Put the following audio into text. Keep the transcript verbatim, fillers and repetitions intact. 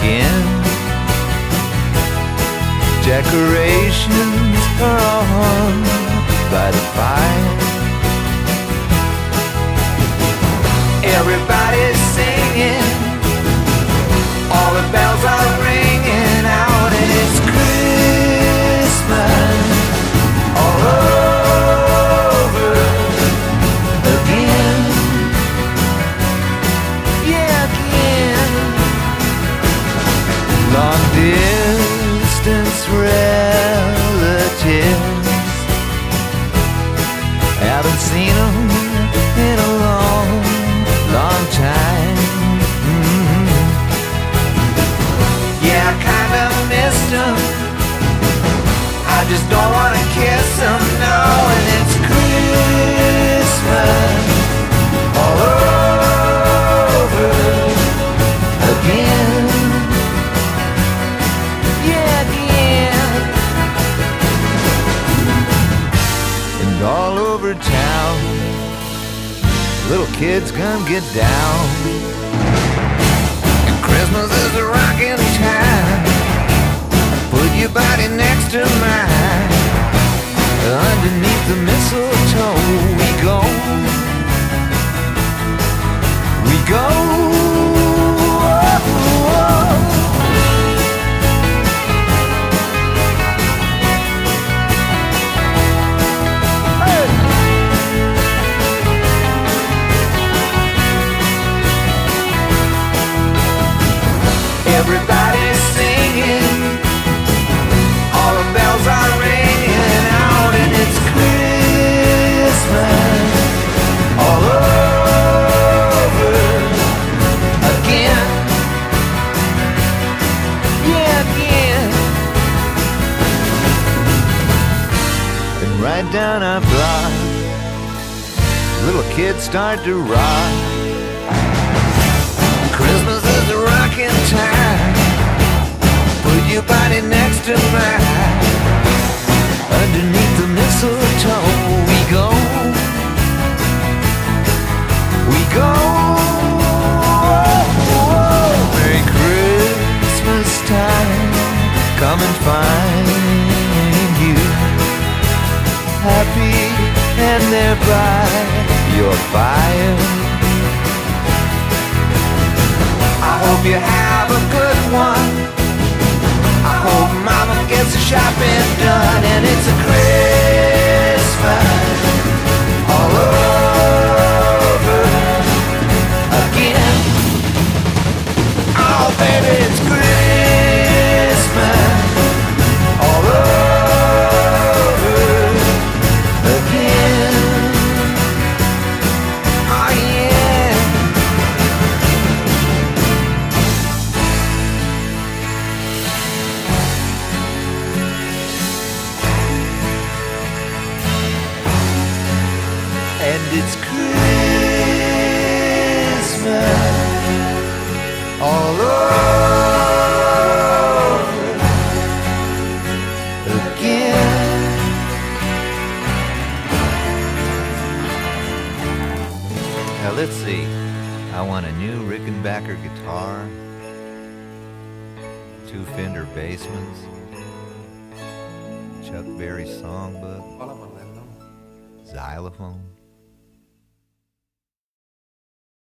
again. Decorations are all hung by the fire. Everybody's singing, all the bells are ringing out, and it's Christmas all over again. Yeah, again. Long distance relatives, haven't seen them in a long, long time. Mm-hmm. Yeah, I kinda missed them, I just don't wanna kiss them, no. And it's Christmas all over again. Yeah, again. And all over town, little kids gonna get down. And Christmas is a rockin' time. Put your body next to mine. Underneath the mistletoe we go. We go. Everybody's singing, all the bells are ringing out, and it's Christmas all over again. Yeah, again. And right down our block, little kids start to rock. Christmas is a rockin' time. Put your body next to mine. Underneath the mistletoe we go. We go. Merry Christmas time, come and find you happy and there by your fire. I hope you have a good one. I hope mama gets the shopping done, and it's a Christmas all over again. Oh baby, it's Christmas all over again. Oh yeah. And it's Christmas all over again. Now let's see, I want a new Rickenbacker guitar, two Fender Bassmans, Chuck Berry songbook, xylophone,